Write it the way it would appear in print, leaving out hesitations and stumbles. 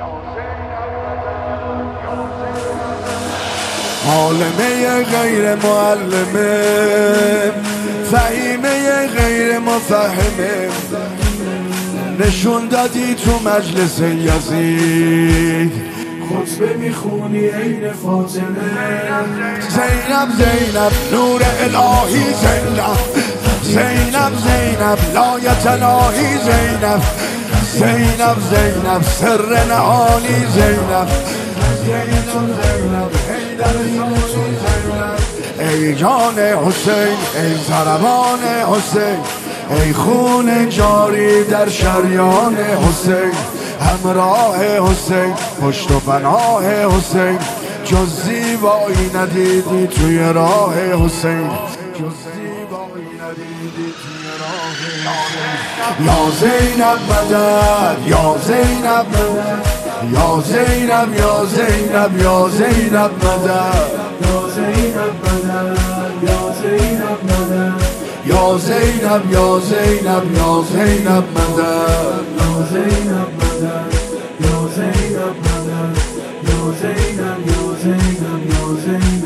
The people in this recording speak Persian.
عالمه غیر معلمه، فهیمه غیر مفهمه، نشون دادی تو مجلس یزید خطبه میخونی عین فاطمه. زینب زینب نور الهی زینب، زینب زینب لایت الهی زینب، زینب زینب سر نهانی زینب، زینب زینب ای جان حسین، ای ضربان حسین، ای خون جاری در شریان حسین، همراه حسین، پشت و پناه حسین، جز زیبایی ندیدی توی راه حسین، جز زیبایی ندیدی توی راه حسین. یا زینب مدد، یا زینب مدد، یا زینب یا زینب یا زینب مدد، یا زینب مدد، یا زینب مدد، یا زینب یا زینب یا زینب مدد، یا زینب مدد، یا زینب مدد، یا زینب یا زینب یا زینب.